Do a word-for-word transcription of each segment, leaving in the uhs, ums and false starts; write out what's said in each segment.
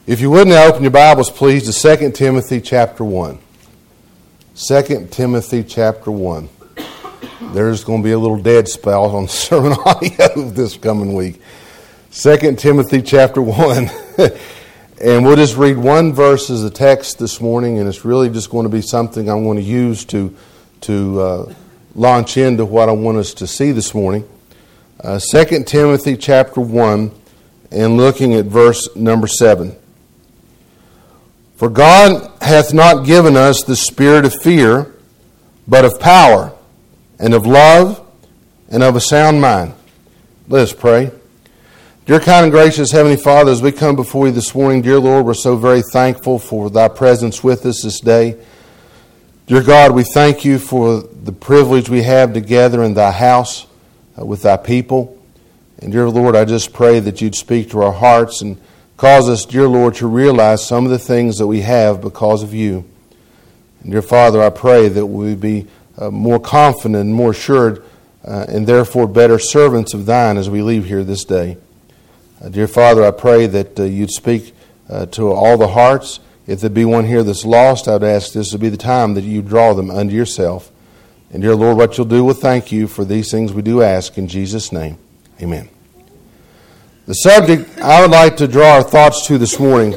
If you would now open your Bibles, please, to Second Timothy chapter one. Second Timothy chapter one. There's going to be a little dead spell on sermon audio this coming week. Second Timothy chapter one. And we'll just read one verse as a text this morning, and it's really just going to be something I'm going to use to, to uh, launch into what I want us to see this morning. Uh, Second Timothy chapter one, and looking at verse number seven. For God hath not given us the spirit of fear, but of power, and of love, and of a sound mind. Let us pray. Dear kind and gracious Heavenly Father, as we come before you this morning, dear Lord, we're so very thankful for thy presence with us this day. Dear God, we thank you for the privilege we have together in thy house uh, with thy people. And dear Lord, I just pray that you'd speak to our hearts and cause us, dear Lord, to realize some of the things that we have because of you. And dear Father, I pray that we be uh, more confident and more assured uh, and therefore better servants of thine as we leave here this day. Uh, dear Father, I pray that uh, you'd speak uh, to all the hearts. If there be one here that's lost, I would ask this to be the time that you draw them unto yourself. And dear Lord, what you'll do, we'll thank you for these things we do ask in Jesus' name. Amen. The subject I would like to draw our thoughts to this morning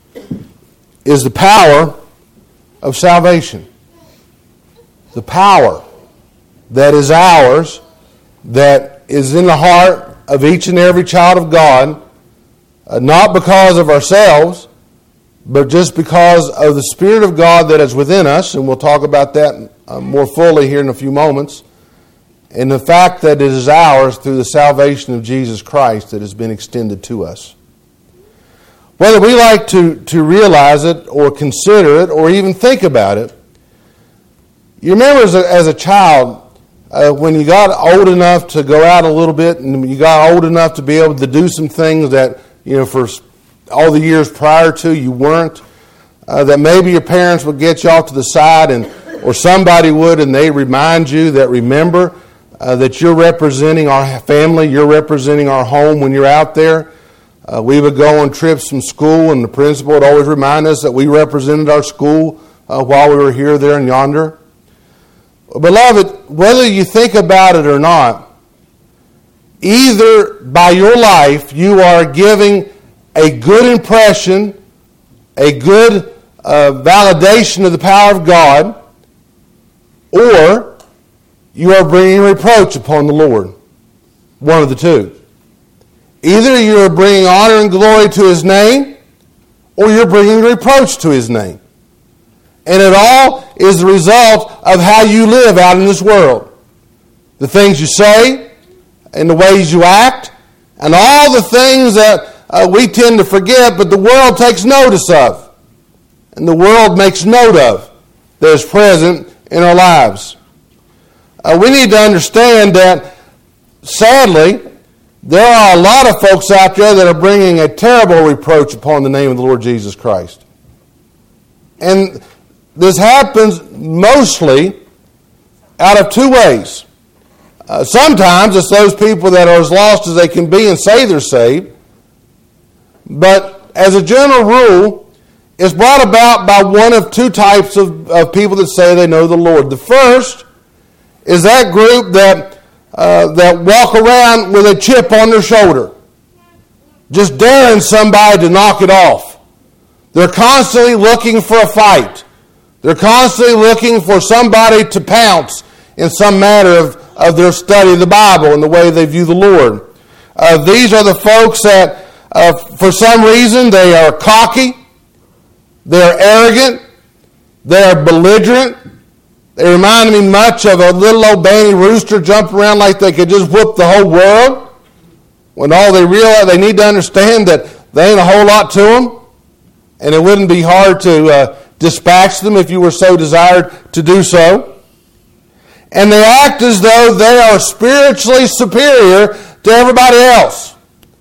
is the power of salvation. The power that is ours, that is in the heart of each and every child of God, uh, not because of ourselves, but just because of the Spirit of God that is within us, and we'll talk about that uh, more fully here in a few moments. And the fact that it is ours through the salvation of Jesus Christ that has been extended to us. Whether we like to, to realize it or consider it or even think about it, you remember as a, as a child, uh, when you got old enough to go out a little bit and you got old enough to be able to do some things that, you know, for all the years prior to you weren't, uh, that maybe your parents would get you off to the side and or somebody would and they remind you that remember, Uh, that you're representing our family, you're representing our home when you're out there. Uh, we would go on trips from school, and the principal would always remind us that we represented our school uh, while we were here, there, and yonder. Beloved, whether you think about it or not, either by your life you are giving a good impression, a good uh, validation of the power of God, or you are bringing reproach upon the Lord. One of the two. Either you are bringing honor and glory to His name, or you're bringing reproach to His name. And it all is the result of how you live out in this world. The things you say, and the ways you act, and all the things that uh, we tend to forget, but the world takes notice of. And the world makes note of that is present in our lives. Uh, we need to understand that, sadly, there are a lot of folks out there that are bringing a terrible reproach upon the name of the Lord Jesus Christ. And this happens mostly out of two ways. Uh, sometimes it's those people that are as lost as they can be and say they're saved. But as a general rule, it's brought about by one of two types of, of people that say they know the Lord. The first is that group that uh, that walk around with a chip on their shoulder, just daring somebody to knock it off. They're constantly looking for a fight. They're constantly looking for somebody to pounce in some matter of, of their study of the Bible and the way they view the Lord. Uh, these are the folks that, uh, for some reason, they are cocky, they are arrogant, they are belligerent. They remind me much of a little old banty rooster jumping around like they could just whoop the whole world, when all they realize, they need to understand that there ain't a whole lot to them, and it wouldn't be hard to uh, dispatch them if you were so desired to do so. And they act as though they are spiritually superior to everybody else.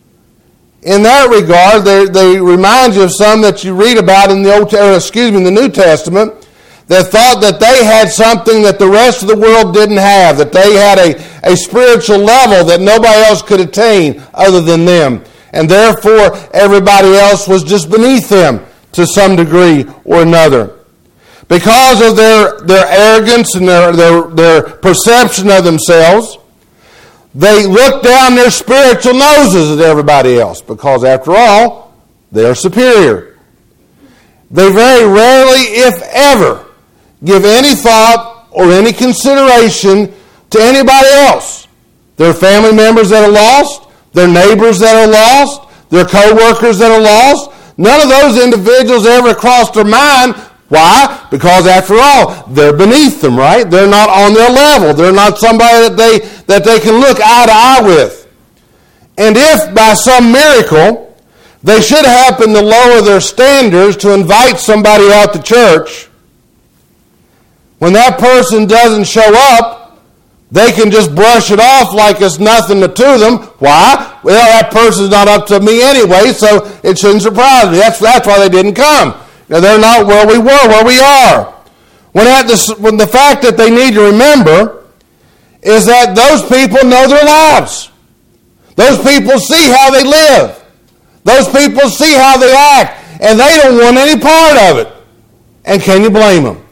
In that regard, they, they remind you of some that you read about in the Old, or excuse me, in the New Testament, that thought that they had something that the rest of the world didn't have, that they had a, a spiritual level that nobody else could attain other than them. and therefore everybody else was just beneath them to some degree or another. Because of their, their arrogance and their, their, their perception of themselves, they look down their spiritual noses at everybody else, because after all, they're superior. They very rarely, if ever, give any thought or any consideration to anybody else. Their family members that are lost, their neighbors that are lost, their co-workers that are lost. None of those individuals ever crossed their mind. Why? Because after all, they're beneath them, right? They're not on their level. They're not somebody that they, that they can look eye to eye with. And if by some miracle they should happen to lower their standards to invite somebody out to church, when that person doesn't show up, they can just brush it off like it's nothing to them. Why? Well, that person's not up to me anyway, so it shouldn't surprise me. That's, that's why they didn't come. Now, they're not where we were, where we are. When, at the, when the fact that they need to remember is that those people know their lives. Those people see how they live. Those people see how they act, and they don't want any part of it. And can you blame them?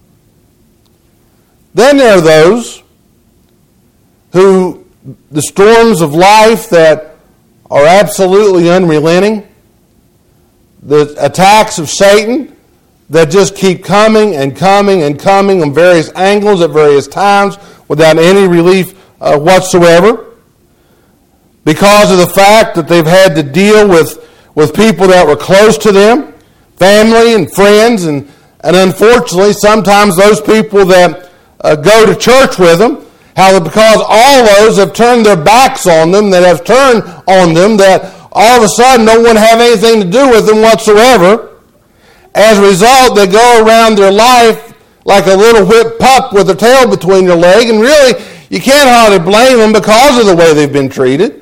Then there are those who, the storms of life that are absolutely unrelenting, the attacks of Satan that just keep coming and coming and coming on various angles at various times without any relief uh, whatsoever, because of the fact that they've had to deal with, with people that were close to them, family and friends, and, and unfortunately sometimes those people that uh, go to church with them, how because all those have turned their backs on them, that have turned on them, that all of a sudden don't want to have anything to do with them whatsoever. As a result, they go around their life like a little whipped pup with their tail between their leg, and really, you can't hardly blame them because of the way they've been treated.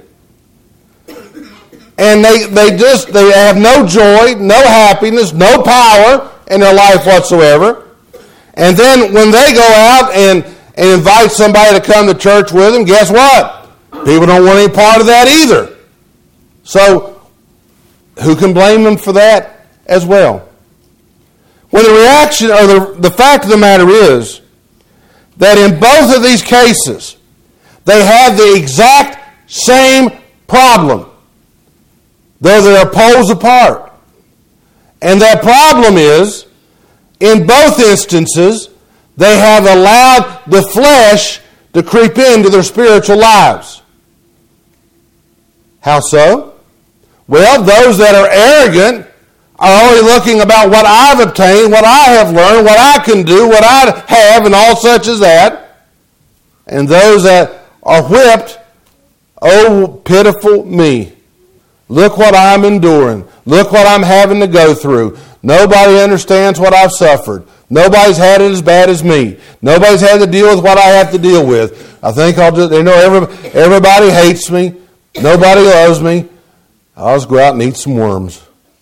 And they, they just, they have no joy, no happiness, no power in their life whatsoever. And then when they go out and, and invite somebody to come to church with them, guess what? People don't want any part of that either. So, who can blame them for that as well? Well, the reaction, or the, the fact of the matter is that in both of these cases, they have the exact same problem, though they're poles apart. And that problem is, in both instances, they have allowed the flesh to creep into their spiritual lives. How so? Well, those that are arrogant are only looking about what I've obtained, what I have learned, what I can do, what I have, and all such as that. And those that are whipped, oh, pitiful me. Look what I'm enduring. Look what I'm having to go through. Nobody understands what I've suffered. Nobody's had it as bad as me. Nobody's had to deal with what I have to deal with. I think I'll just, you know, every, everybody hates me. Nobody loves me. I'll just go out and eat some worms.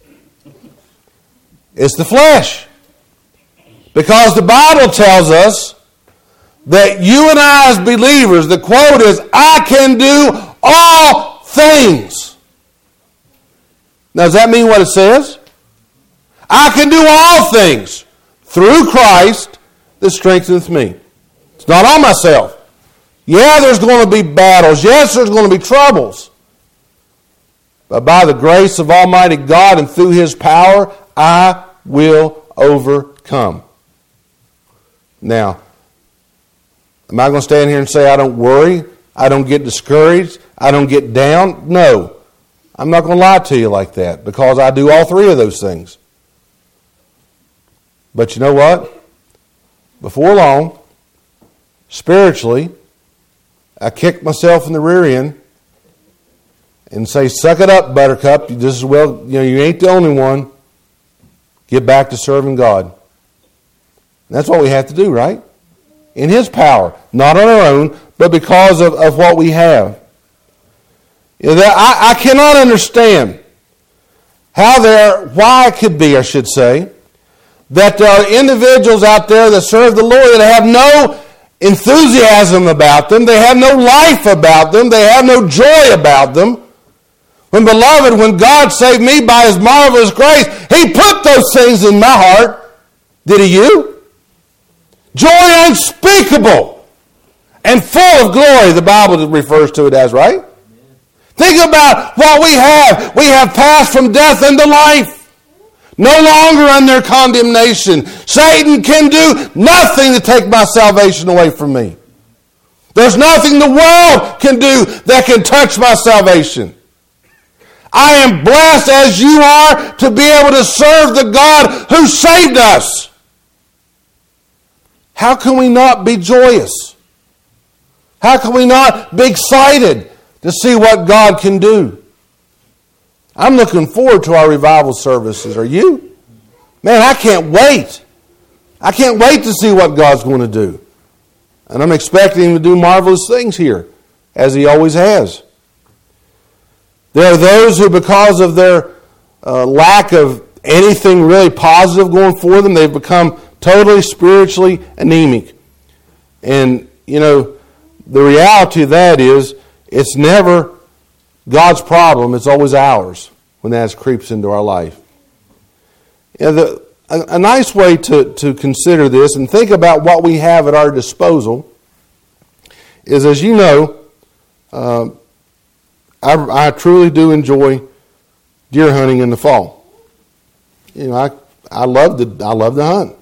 It's the flesh. Because the Bible tells us that you and I as believers, the quote is, I can do all things. Now, does that mean what it says? I can do all things through Christ that strengtheneth me. It's not on myself. Yeah, there's going to be battles. Yes, there's going to be troubles. But by the grace of Almighty God and through His power, I will overcome. Now, am I going to stand here and say I don't worry? I don't get discouraged? I don't get down? No. I'm not going to lie to you like that, because I do all three of those things. But you know what? Before long, spiritually, I kick myself in the rear end and say, suck it up, buttercup. This is well, you know, you ain't the only one. Get back to serving God. And that's what we have to do, right? In His power. Not on our own, but because of, of what we have. You know, I, I cannot understand how there, why it could be, I should say, that there are individuals out there that serve the Lord that have no enthusiasm about them. They have no life about them. They have no joy about them. When, beloved, when God saved me by His marvelous grace, He put those things in my heart. Did He you? Joy unspeakable and full of glory, the Bible refers to it as, right? Amen. Think about what we have. We have passed from death into life. No longer under condemnation. Satan can do nothing to take my salvation away from me. There's nothing the world can do that can touch my salvation. I am blessed as you are to be able to serve the God who saved us. How can we not be joyous? How can we not be excited to see what God can do? I'm looking forward to our revival services. Are you? Man, I can't wait. I can't wait to see what God's going to do. And I'm expecting Him to do marvelous things here, as He always has. There are those who, because of their uh, lack of anything really positive going for them, they've become totally spiritually anemic. And, you know, the reality of that is it's never God's problem. It's always ours when that creeps into our life. You know, the, a, a nice way to, to consider this and think about what we have at our disposal is, as you know, uh, I, I truly do enjoy deer hunting in the fall. You know, I I love to I love to hunt,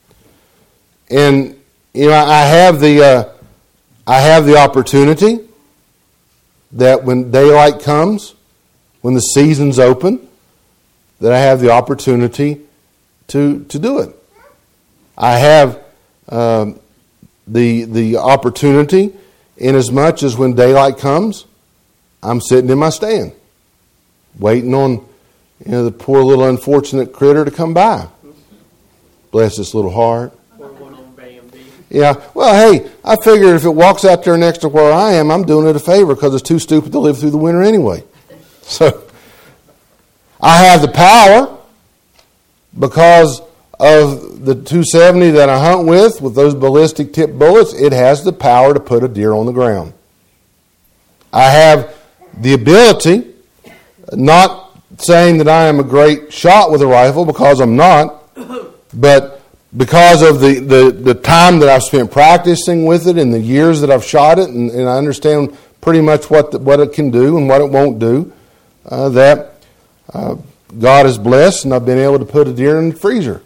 and you know I have the uh, I have the opportunity that when daylight comes, when the season's open, that I have the opportunity to to do it. I have um, the the opportunity in as much as when daylight comes, I'm sitting in my stand, waiting on, you know, the poor little unfortunate critter to come by. Bless this little heart. Yeah, well, hey, I figured if it walks out there next to where I am, I'm doing it a favor because it's too stupid to live through the winter anyway. So, I have the power because of the two seventy that I hunt with, with those ballistic tip bullets. It has the power to put a deer on the ground. I have the ability, not saying that I am a great shot with a rifle because I'm not, but because of the, the, the time that I've spent practicing with it and the years that I've shot it, and, and I understand pretty much what the, what it can do and what it won't do, uh, that uh, God is blessed, and I've been able to put a deer in the freezer.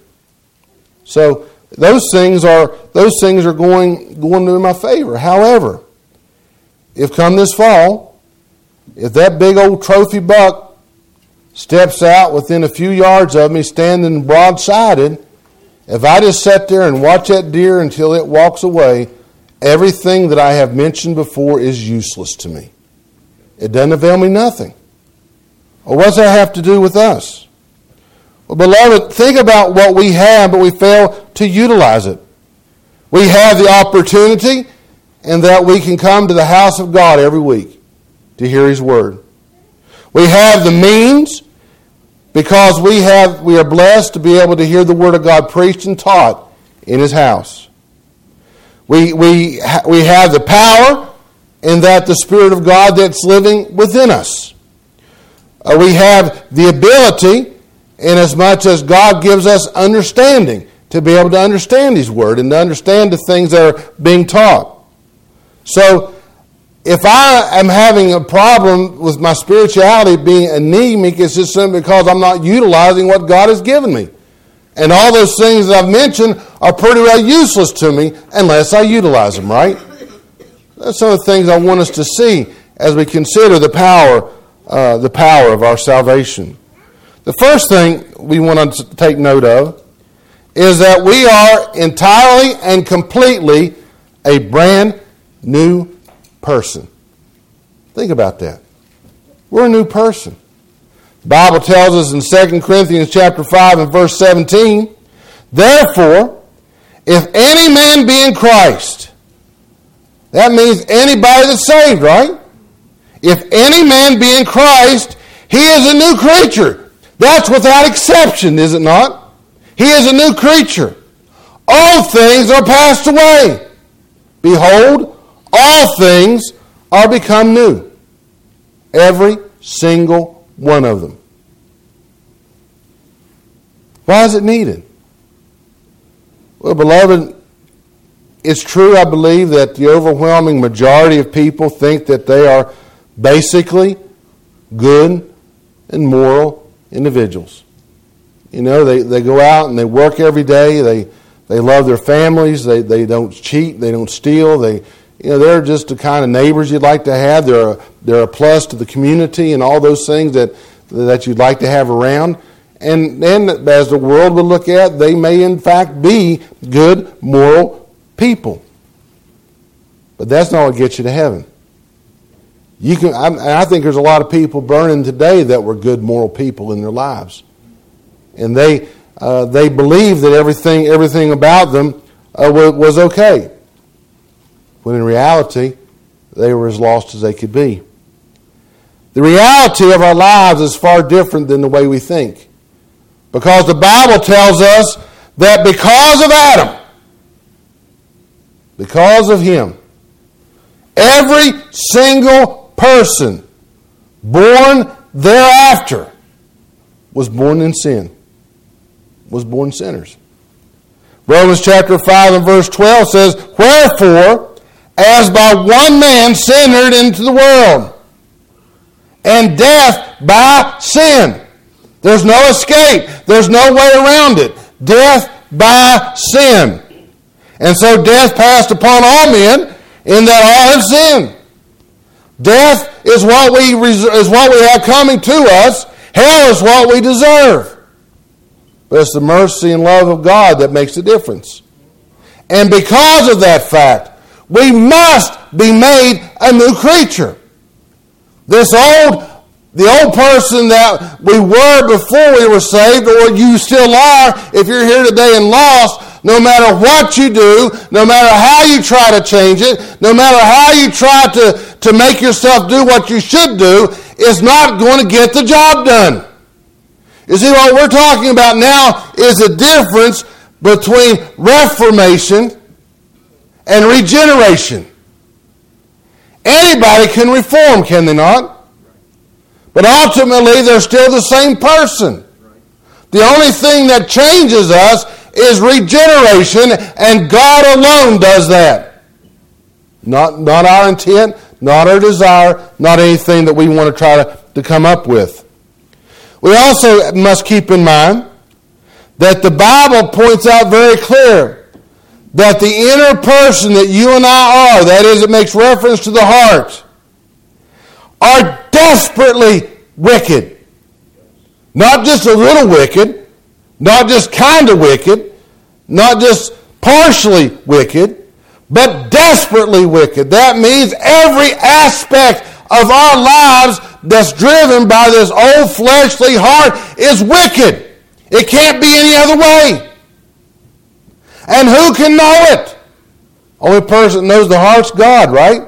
So those things are those things are going going in my favor. However, if come this fall, if that big old trophy buck steps out within a few yards of me, standing broadsided, if I just sit there and watch that deer until it walks away, everything that I have mentioned before is useless to me. It doesn't avail me nothing. Well, what does that have to do with us? Well, beloved, think about what we have, but we fail to utilize it. We have the opportunity, and that we can come to the house of God every week to hear His Word. We have the means because we have we are blessed to be able to hear the Word of God preached and taught in His house. We we we have the power in that the Spirit of God that's living within us. Uh, we have the ability, inasmuch as God gives us understanding, to be able to understand His Word and to understand the things that are being taught. So, if I am having a problem with my spirituality being anemic, it's just simply because I'm not utilizing what God has given me. And all those things that I've mentioned are pretty well useless to me unless I utilize them, right? That's some of the things I want us to see as we consider the power, uh, the power of our salvation. The first thing we want to take note of is that we are entirely and completely a brand new person. Think about that. We're a new person. The Bible tells us in Second Corinthians chapter five and verse seventeen, therefore, if any man be in Christ, that means anybody that's saved, right? If any man be in Christ, he is a new creature. That's without exception, is it not? He is a new creature. All things are passed away. Behold, all things are become new. Every single one of them. Why is it needed? Well, beloved, it's true, I believe, that the overwhelming majority of people think that they are basically good and moral individuals. You know, they, they go out and they work every day. They they love their families. They they don't cheat. They don't steal. They you know they're just the kind of neighbors you'd like to have. They're a, they're a plus to the community and all those things that that you'd like to have around. And then, as the world would look at, they may in fact be good, moral people. But that's not what gets you to heaven. You can. I, I think there's a lot of people burning today that were good, moral people in their lives, and they uh, they believe that everything everything about them uh, was, was okay, when in reality they were as lost as they could be. The reality of our lives is far different than the way we think. Because the Bible tells us that because of Adam, because of him, every single person born thereafter was born in sin, was born sinners. Romans chapter five and verse twelve says, "Wherefore, as by one man sin entered into the world, and death by sin." There's no escape. There's no way around it. Death by sin. And so death passed upon all men in that all have sinned. Death is what we is what we have coming to us. Hell is what we deserve. But it's the mercy and love of God that makes the difference. And because of that fact, we must be made a new creature. This old The old person that we were before we were saved, or you still are if you're here today and lost, no matter what you do, no matter how you try to change it, no matter how you try to, to make yourself do what you should do, is not going to get the job done. You see, what we're talking about now is a difference between reformation and regeneration. Anybody can reform, can they not? But ultimately, they're still the same person. The only thing that changes us is regeneration, and God alone does that. Not, not our intent, not our desire, not anything that we want to try to, to come up with. We also must keep in mind that the Bible points out very clear that the inner person that you and I are, that is, it makes reference to the heart, are desperately wicked. Not just a little wicked, not just kind of wicked, not just partially wicked, but desperately wicked. That means every aspect of our lives that's driven by this old fleshly heart is wicked. It can't be any other way. And who can know it? Only person that knows the heart's God, right?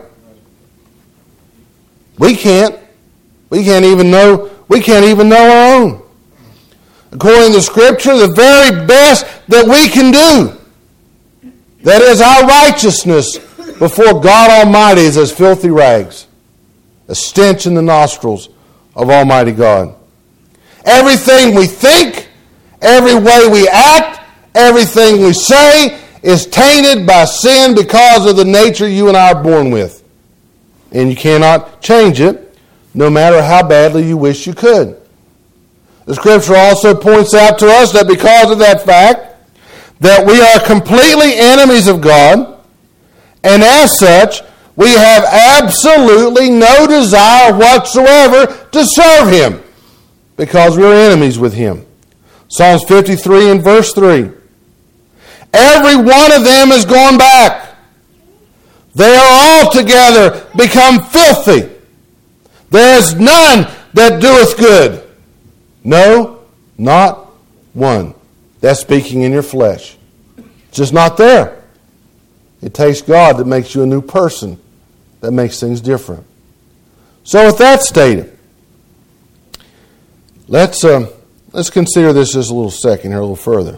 We can't. We can't even know, we can't even know our own. According to Scripture, the very best that we can do, that is our righteousness before God Almighty, is as filthy rags, a stench in the nostrils of Almighty God. Everything we think, every way we act, everything we say is tainted by sin because of the nature you and I are born with. And you cannot change it, no matter how badly you wish you could. The Scripture also points out to us that because of that fact, that we are completely enemies of God, and as such, we have absolutely no desire whatsoever to serve Him, because we are enemies with Him. Psalms fifty-three and verse three. Every one of them is gone back. They are altogether become filthy. There is none that doeth good. No, not one. That's speaking in your flesh. It's just not there. It takes God that makes you a new person, that makes things different. So with that stated, let's, uh, let's consider this just a little second here, a little further.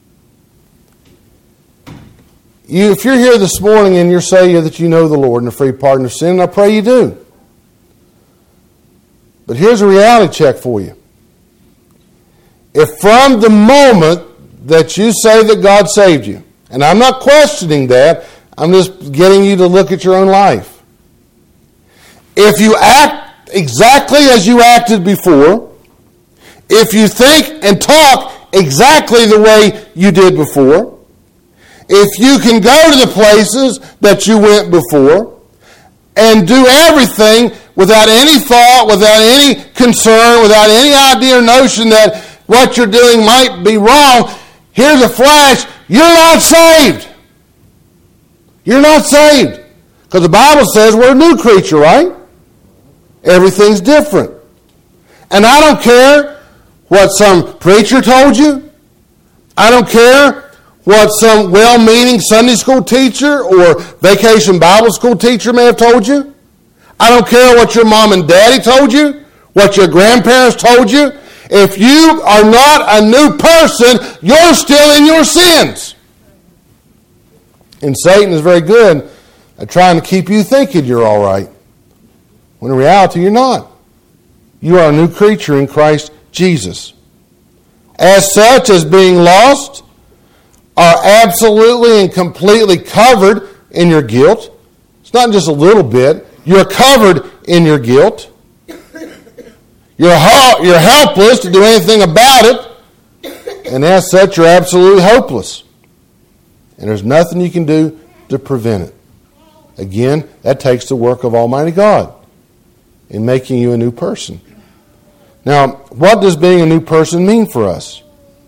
You, if you're here this morning and you're saying that you know the Lord and the free pardon of sin, I pray you do. But here's a reality check for you. If from the moment that you say that God saved you, and I'm not questioning that, I'm just getting you to look at your own life. If you act exactly as you acted before, if you think and talk exactly the way you did before, if you can go to the places that you went before and do everything without any thought, without any concern, without any idea or notion that what you're doing might be wrong, here's a flash, you're not saved. You're not saved. Because the Bible says we're a new creature, right? Everything's different. And I don't care what some preacher told you. I don't care what some well-meaning Sunday school teacher or vacation Bible school teacher may have told you. I don't care what your mom and daddy told you, what your grandparents told you. If you are not a new person, you're still in your sins. And Satan is very good at trying to keep you thinking you're all right, when in reality you're not. You are a new creature in Christ Jesus. As such, as being lost, are absolutely and completely covered in your guilt. It's not just a little bit. You're covered in your guilt. You're, you're helpless to do anything about it. And as such, you're absolutely hopeless. And there's nothing you can do to prevent it. Again, that takes the work of Almighty God in making you a new person. Now, what does being a new person mean for us?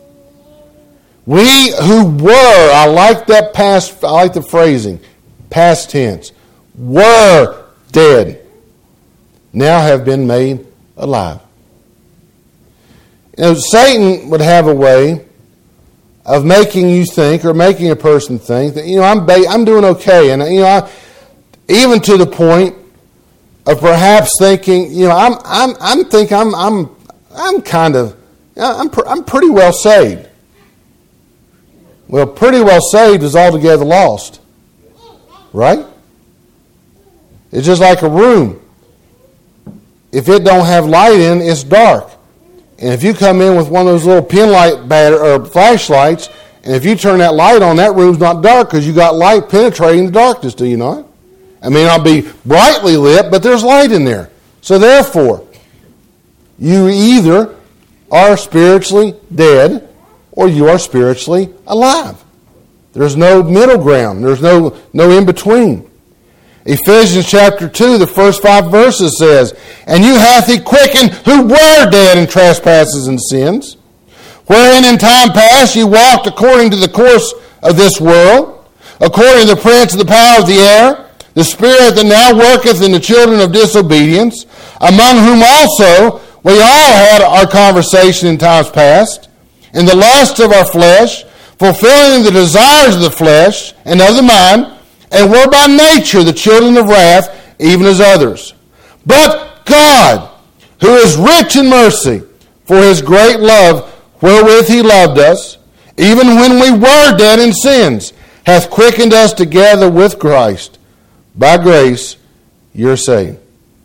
We who were, I like that past, I like the phrasing, past tense, were dead, now have been made alive. You know, Satan would have a way of making you think, or making a person think that, you know, I'm ba- I'm doing okay, and you know, I, even to the point of perhaps thinking, you know, I'm I'm I'm thinking I'm I'm I'm kind of I'm pr- I'm pretty well saved. Well, pretty well saved is altogether lost, right? It's just like a room. If it don't have light in, it's dark. And if you come in with one of those little pin light batter or flashlights, and if you turn that light on, that room's not dark because you got light penetrating the darkness, do you not? It may not be brightly lit, but there's light in there. So therefore, you either are spiritually dead or you are spiritually alive. There's no middle ground. There's no, no in-between. Ephesians chapter two, the first five verses says, "And you hath he quickened who were dead in trespasses and sins, wherein in time past ye walked according to the course of this world, according to the prince of the power of the air, the spirit that now worketh in the children of disobedience, among whom also we all had our conversation in times past, in the lust of our flesh, fulfilling the desires of the flesh and of the mind, and were by nature the children of wrath, even as others. But God, who is rich in mercy, for his great love wherewith he loved us, even when we were dead in sins, hath quickened us together with Christ. By grace you're saved."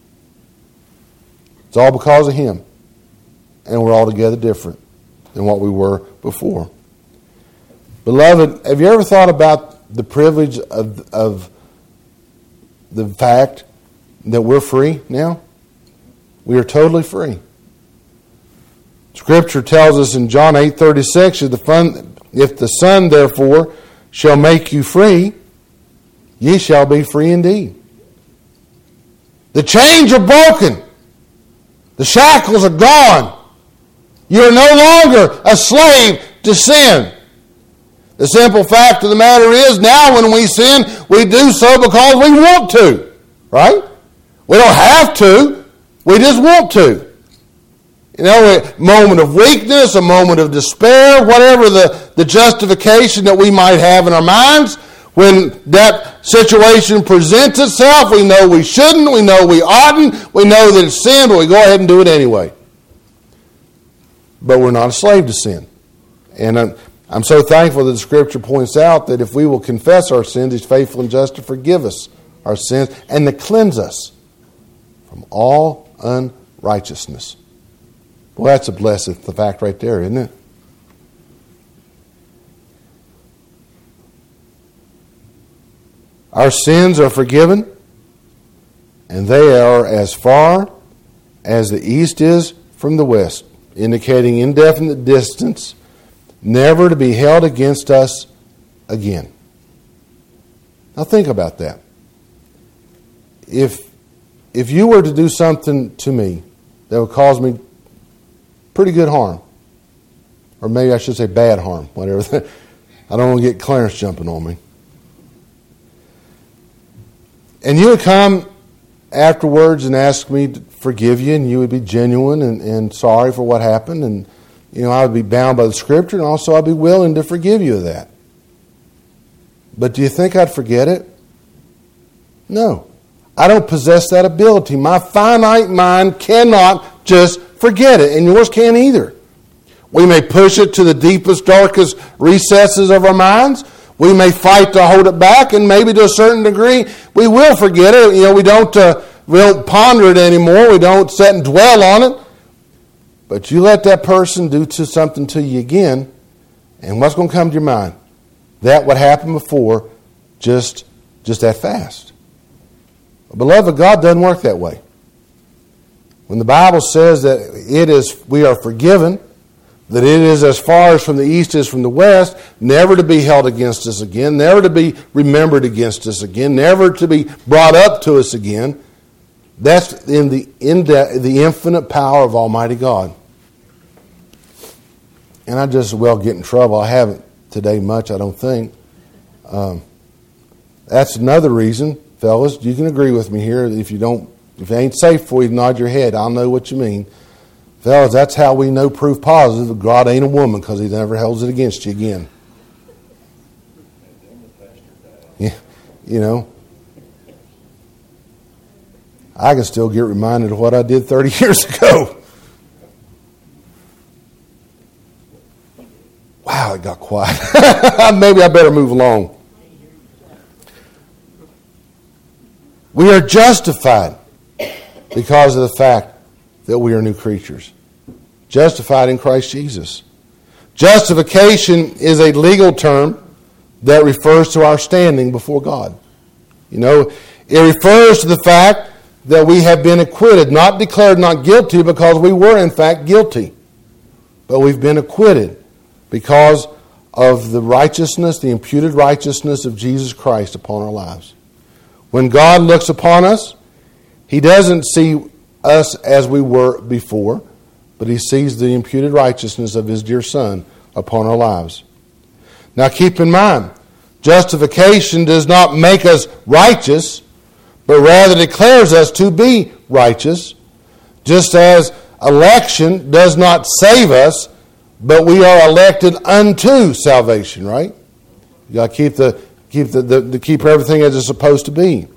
It's all because of him. And we're altogether different than what we were before. Beloved, have you ever thought about the privilege of, of the fact that we're free now? We are totally free. Scripture tells us in John eight thirty-six, if the, fun, if the Son therefore shall make you free, ye shall be free indeed. The chains are broken. The shackles are gone. You are no longer a slave to sin. The simple fact of the matter is, now when we sin, we do so because we want to. Right? We don't have to. We just want to. You know, a moment of weakness, a moment of despair, whatever the, the justification that we might have in our minds, when that situation presents itself, we know we shouldn't, we know we oughtn't, we know that it's sin, but we go ahead and do it anyway. But we're not a slave to sin. And I'm, I'm so thankful that the Scripture points out that if we will confess our sins, he's faithful and just to forgive us our sins and to cleanse us from all righteousness. Well, that's a blessed fact right there, isn't it? Our sins are forgiven, and they are as far as the east is from the west, indicating indefinite distance, never to be held against us again. Now think about that. If if you were to do something to me that would cause me pretty good harm, or maybe I should say bad harm, whatever. I don't want to get Clarence jumping on me. And you would come afterwards and ask me to forgive you, and you would be genuine and, and sorry for what happened, and you know I would be bound by the Scripture, and also I'd be willing to forgive you of that. But do you think I'd forget it? No. I don't possess that ability. My finite mind cannot just forget it, and yours can't either. We may push it to the deepest, darkest recesses of our minds. We may fight to hold it back, and maybe to a certain degree, we will forget it. You know, we don't uh, we don't ponder it anymore. We don't sit and dwell on it. But you let that person do to something to you again, and what's going to come to your mind? That what happened before, just just that fast. Beloved, God doesn't work that way. When the Bible says that it is, we are forgiven, that it is as far as from the east as from the west, never to be held against us again, never to be remembered against us again, never to be brought up to us again, that's in the, in the, the infinite power of Almighty God. And I just as well get in trouble. I haven't today much, I don't think. Um, that's another reason. Fellas, you can agree with me here. If you don't, if it ain't safe for you to nod your head, I'll know what you mean. Fellas, that's how we know proof positive that God ain't a woman, because He never holds it against you again. Yeah, you know. I can still get reminded of what I did thirty years ago. Wow, it got quiet. Maybe I better move along. We are justified because of the fact that we are new creatures. Justified in Christ Jesus. Justification is a legal term that refers to our standing before God. You know, it refers to the fact that we have been acquitted, not declared not guilty because we were in fact guilty. But we've been acquitted because of the righteousness, the imputed righteousness of Jesus Christ upon our lives. When God looks upon us, He doesn't see us as we were before, but He sees the imputed righteousness of His dear Son upon our lives. Now keep in mind, justification does not make us righteous, but rather declares us to be righteous, just as election does not save us, but we are elected unto salvation, right? You got to keep the keep the, the, the keep everything as it's supposed to be.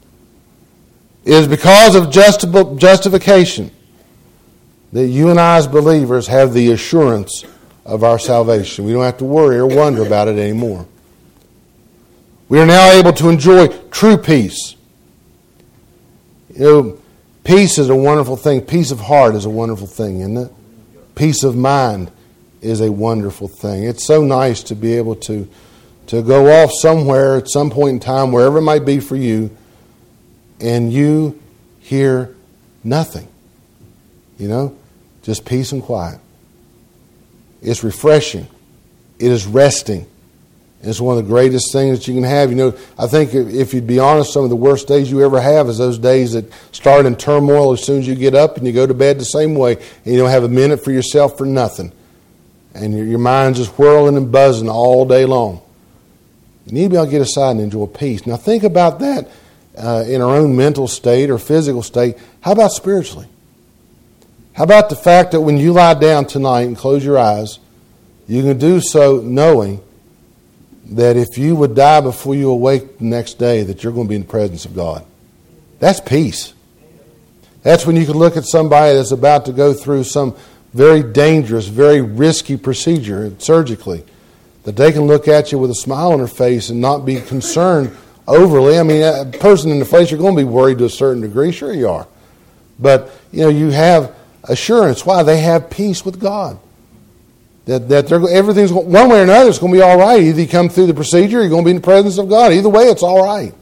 It is because of justi- justification that you and I as believers have the assurance of our salvation. We don't have to worry or wonder about it anymore. We are now able to enjoy true peace. You know, peace is a wonderful thing. Peace of heart is a wonderful thing, isn't it? Peace of mind is a wonderful thing. It's so nice to be able to, to go off somewhere at some point in time, wherever it might be for you, and you hear nothing. You know, just peace and quiet. It's refreshing. It is resting. It's one of the greatest things that you can have. You know, I think if you'd be honest, some of the worst days you ever have is those days that start in turmoil as soon as you get up and you go to bed the same way, and you don't have a minute for yourself for nothing. And your, your mind's just whirling and buzzing all day long. You need to be able to get aside and enjoy peace. Now think about that uh, in our own mental state or physical state. How about spiritually? How about the fact that when you lie down tonight and close your eyes, you can do so knowing that if you would die before you awake the next day, that you're going to be in the presence of God. That's peace. That's when you can look at somebody that's about to go through some very dangerous, very risky procedure surgically, that they can look at you with a smile on their face and not be concerned overly. I mean, a person in the face, you're going to be worried to a certain degree. Sure you are. But, you know, you have assurance. Why? They have peace with God. That that they're, everything's, one way or another, it's going to be all right. Either you come through the procedure or you're going to be in the presence of God. Either way, it's all right.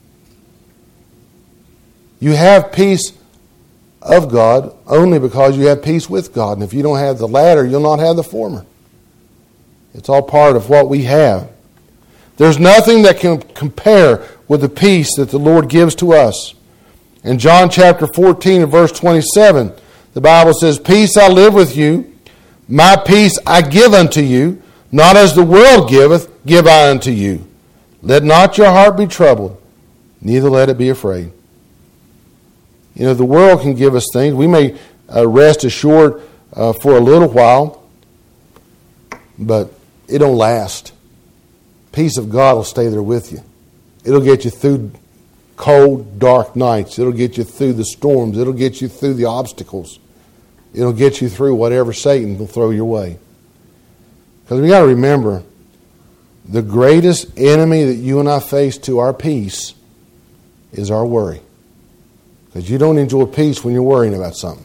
You have peace of God only because you have peace with God. And if you don't have the latter, you'll not have the former. It's all part of what we have. There's nothing that can compare with the peace that the Lord gives to us. In John chapter fourteen and verse twenty-seven, the Bible says, "Peace I live with you, my peace I give unto you, not as the world giveth, give I unto you. Let not your heart be troubled, neither let it be afraid." You know, the world can give us things. We may uh, rest assured uh, for a little while, but it don't last. Peace of God will stay there with you. It'll get you through cold, dark nights. It'll get you through the storms. It'll get you through the obstacles. It'll get you through whatever Satan will throw your way. Because we got to remember, the greatest enemy that you and I face to our peace is our worry. Because you don't enjoy peace when you're worrying about something.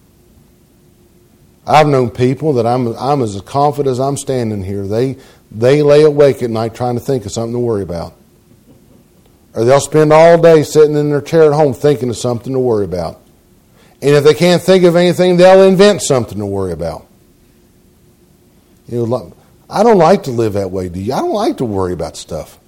I've known people that I'm I'm as confident as I'm standing here. They they lay awake at night trying to think of something to worry about. Or they'll spend all day sitting in their chair at home thinking of something to worry about. And if they can't think of anything, they'll invent something to worry about. You know, I don't like to live that way, do you? I don't like to worry about stuff.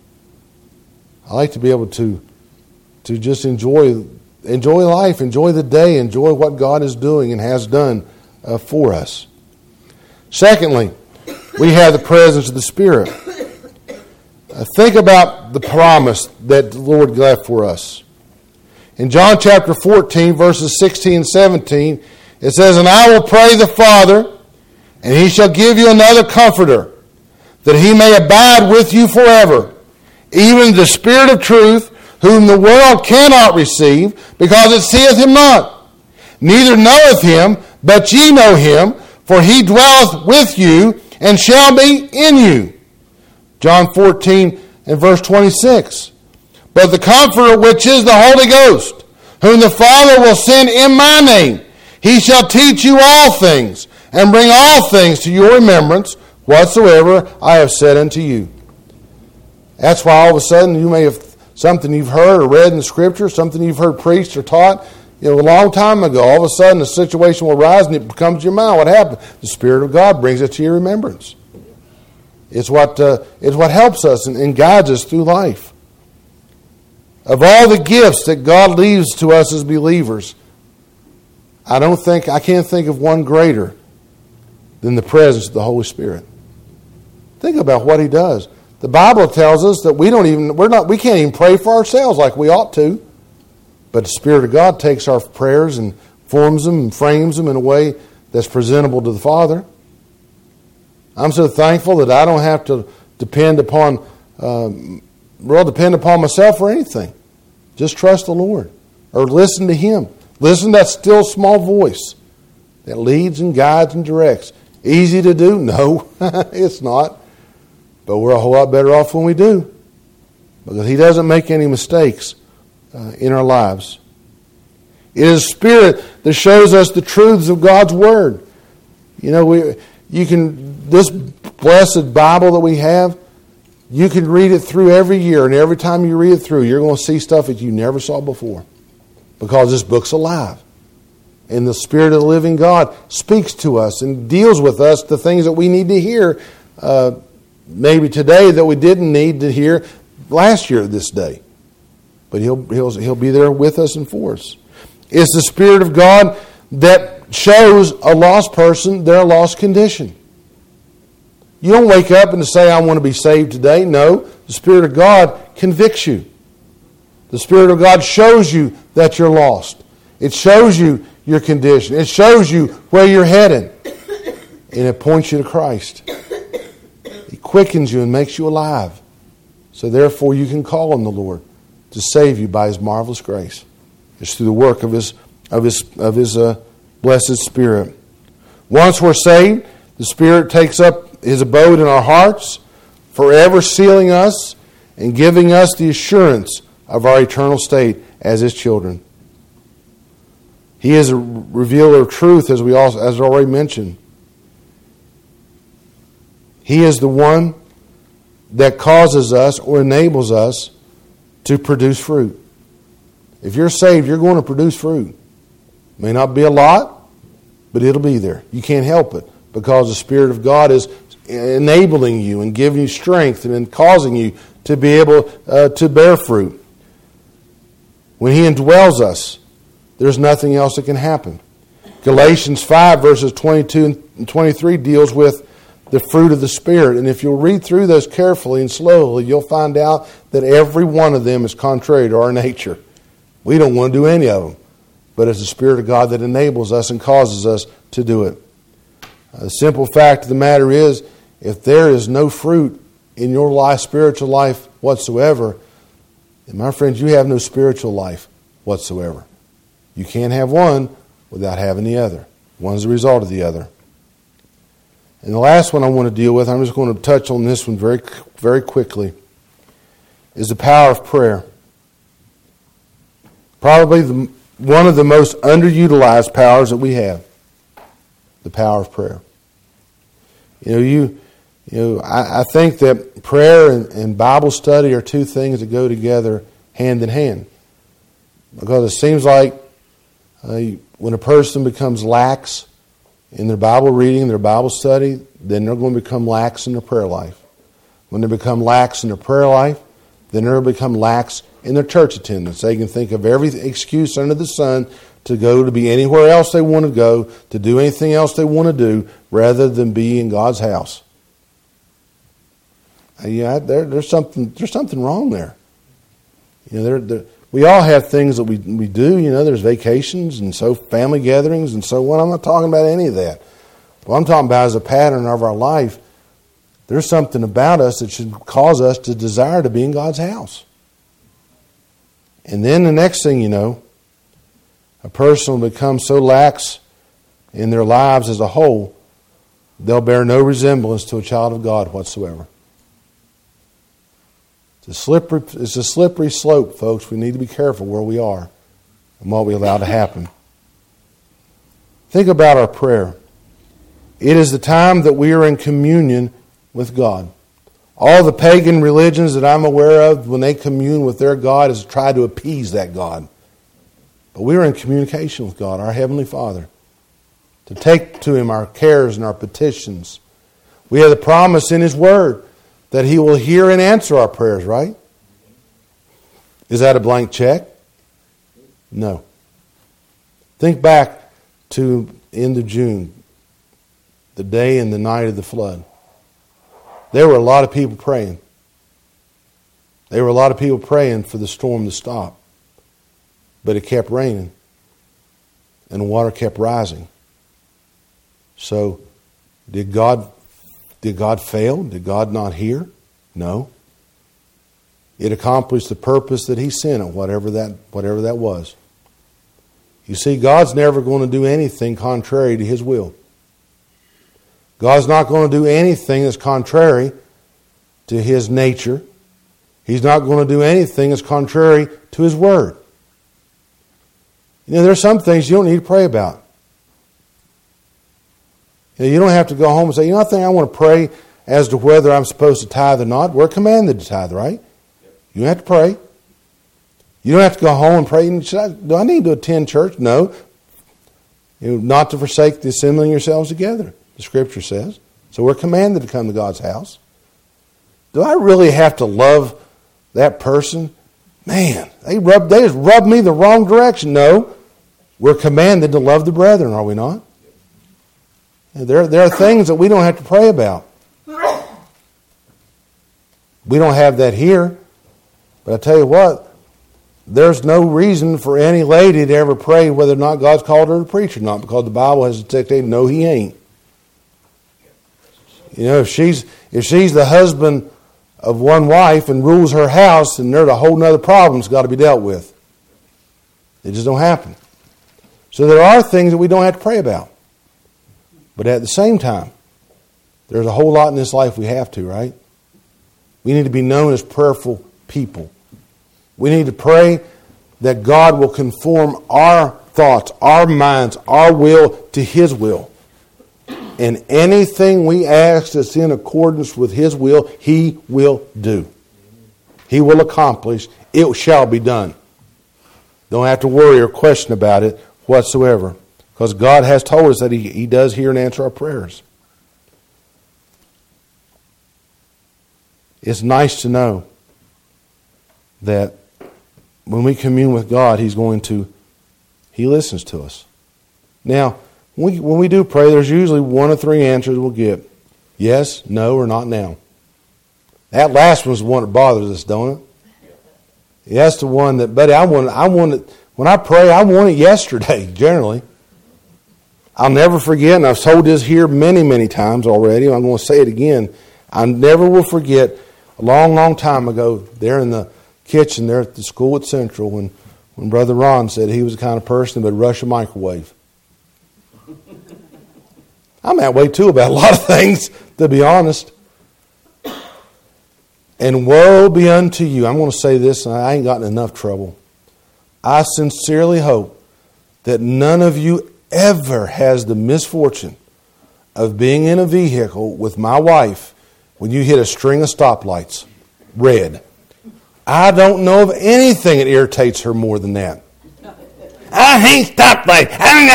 I like to be able to to just enjoy enjoy life, enjoy the day, enjoy what God is doing and has done uh, for us. Secondly, we have the presence of the Spirit. Uh, think about the promise that the Lord left for us. In John chapter fourteen, verses sixteen and seventeen, it says, "And I will pray the Father, and he shall give you another Comforter, that he may abide with you forever, even the Spirit of truth, whom the world cannot receive, because it seeth him not, neither knoweth him, but ye know him, for he dwelleth with you, and shall be in you." John fourteen and verse twenty-six. "But the Comforter, which is the Holy Ghost, whom the Father will send in my name, he shall teach you all things, and bring all things to your remembrance, whatsoever I have said unto you." That's why all of a sudden you may have something you've heard or read in the Scripture, something you've heard preached or taught, you know, a long time ago. All of a sudden a situation will rise and it becomes your mind. What happened? The Spirit of God brings it to your remembrance. It's what uh, it's what helps us and, and guides us through life. Of all the gifts that God leaves to us as believers, I don't think I can't think of one greater than the presence of the Holy Spirit. Think about what He does. The Bible tells us that we don't even we're not we can't even pray for ourselves like we ought to. But the Spirit of God takes our prayers and forms them and frames them in a way that's presentable to the Father. I'm so thankful that I don't have to depend upon, um, well, depend upon myself for anything. Just trust the Lord or listen to Him. Listen to that still small voice that leads and guides and directs. Easy to do? No, it's not. But we're a whole lot better off when we do, because He doesn't make any mistakes uh, in our lives. It is Spirit that shows us the truths of God's Word. You know, we you can this blessed Bible that we have, you can read it through every year, and every time you read it through, you're going to see stuff that you never saw before, because this book's alive. And the Spirit of the living God speaks to us and deals with us the things that we need to hear uh, maybe today that we didn't need to hear last year this day. But he'll, he'll, he'll be there with us and for us. It's the Spirit of God that shows a lost person their lost condition. You don't wake up and say, "I want to be saved today." No, the Spirit of God convicts you. The Spirit of God shows you that you're lost. It shows you your condition. It shows you where you're headed. And it points you to Christ. It quickens you and makes you alive. So therefore you can call on the Lord to save you by His marvelous grace. It's through the work of His of His of His uh, blessed Spirit. Once we're saved, the Spirit takes up His abode in our hearts, forever sealing us and giving us the assurance of our eternal state as His children. He is a revealer of truth, as we also, as already mentioned. He is the one that causes us or enables us to produce fruit. If you're saved, you're going to produce fruit. May not be a lot, but it'll be there. You can't help it because the Spirit of God is enabling you and giving you strength and then causing you to be able uh, to bear fruit. When He indwells us, there's nothing else that can happen. Galatians five verses twenty-two and twenty-three deals with the fruit of the Spirit. And if you'll read through those carefully and slowly, you'll find out that every one of them is contrary to our nature. We don't want to do any of them. But it's the Spirit of God that enables us and causes us to do it. The simple fact of the matter is, if there is no fruit in your life, spiritual life whatsoever, then my friends, you have no spiritual life whatsoever. You can't have one without having the other. One is the result of the other. And the last one I want to deal with, I'm just going to touch on this one very, very quickly, is the power of prayer. Probably the, one of the most underutilized powers that we have, the power of prayer. You know, you, you know, I, I think that prayer and, and Bible study are two things that go together hand in hand, because it seems like uh, when a person becomes lax in their Bible reading, their Bible study, then they're going to become lax in their prayer life. When they become lax in their prayer life, then they'll become lax in their church attendance. They can think of every excuse under the sun to go to be anywhere else they want to go, to do anything else they want to do, rather than be in God's house. Yeah, there, there's something there's something wrong there. You know, there, there, we all have things that we we do. You know, there's vacations and so family gatherings and so on. I'm not talking about any of that. What I'm talking about is a pattern of our life. There's something about us that should cause us to desire to be in God's house. And then the next thing you know, a person will become so lax in their lives as a whole, they'll bear no resemblance to a child of God whatsoever. It's a slippery, it's a slippery slope, folks. We need to be careful where we are and what we allow to happen. Think about our prayer. It is the time that we are in communion with God. All the pagan religions that I'm aware of, when they commune with their God, is to try to appease that God. But we are in communication with God, our Heavenly Father, to take to Him our cares and our petitions. We have the promise in His Word that He will hear and answer our prayers, right? Is that a blank check? No. Think back to end of June, the day and the night of the flood. There were a lot of people praying. There were a lot of people praying for the storm to stop. But it kept raining. And the water kept rising. So, did God, did God fail? Did God not hear? No. It accomplished the purpose that He sent it, whatever that, whatever that was. You see, God's never going to do anything contrary to His will. God's not going to do anything that's contrary to His nature. He's not going to do anything that's contrary to His Word. You know, there's some things you don't need to pray about. You know, you don't have to go home and say, you know, I think I want to pray as to whether I'm supposed to tithe or not. We're commanded to tithe, right? You don't have to pray. You don't have to go home and pray. Should I, do I need to attend church? No. You know, not to forsake the assembling yourselves together, the Scripture says. So we're commanded to come to God's house. Do I really have to love that person? Man, they rub, they just rubbed me the wrong direction. No. We're commanded to love the brethren, are we not? There, there are things that we don't have to pray about. We don't have that here. But I tell you what, there's no reason for any lady to ever pray whether or not God's called her to preach or not, because the Bible has dictated, no, He ain't. You know, if she's if she's the husband of one wife and rules her house, then there's a whole other problem that's got to be dealt with. It just don't happen. So there are things that we don't have to pray about. But at the same time, there's a whole lot in this life we have to, right? We need to be known as prayerful people. We need to pray that God will conform our thoughts, our minds, our will to His will. And anything we ask that's in accordance with His will, He will do. He will accomplish. It shall be done. Don't have to worry or question about it whatsoever. Because God has told us that He, he does hear and answer our prayers. It's nice to know that when we commune with God, He's going to, He listens to us. Now, when we, when we do pray, there's usually one of three answers we'll get. Yes, no, or not now. That last one's the one that bothers us, don't it? That's the one that, buddy, I want, I want it, when I pray, I want it yesterday, generally. I'll never forget, and I've told this here many, many times already, I'm going to say it again. I never will forget a long, long time ago, there in the kitchen there at the school at Central, when, when Brother Ron said he was the kind of person that would rush a microwave. I'm that way too about a lot of things, to be honest. And woe be unto you. I'm going to say this, and I ain't gotten enough trouble. I sincerely hope that none of you ever has the misfortune of being in a vehicle with my wife when you hit a string of stoplights, red. I don't know of anything that irritates her more than that. I hate stoplights.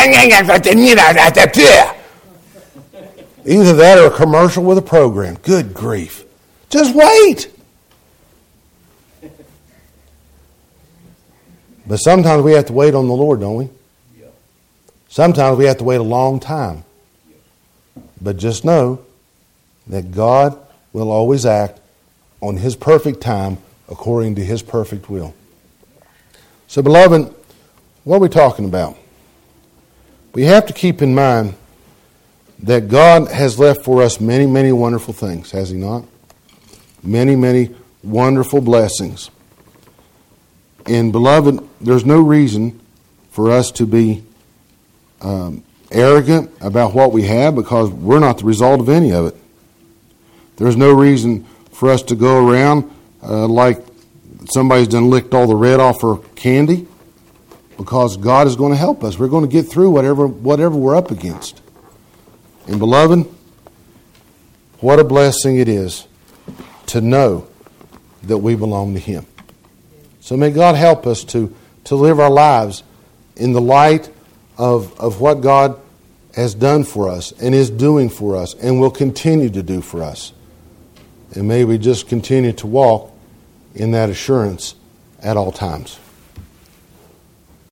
Either that or a commercial with a program. Good grief. Just wait. But sometimes we have to wait on the Lord, don't we? Sometimes we have to wait a long time. But just know that God will always act on His perfect time according to His perfect will. So, beloved, what are we talking about? We have to keep in mind that God has left for us many, many wonderful things, has He not? Many, many wonderful blessings. And, beloved, there's no reason for us to be um, arrogant about what we have, because we're not the result of any of it. There's no reason for us to go around uh, like somebody's done licked all the red off her candy, because God is going to help us. We're going to get through whatever whatever we're up against. And, beloved, what a blessing it is to know that we belong to Him. So may God help us to, to live our lives in the light of, of what God has done for us and is doing for us and will continue to do for us. And may we just continue to walk in that assurance at all times.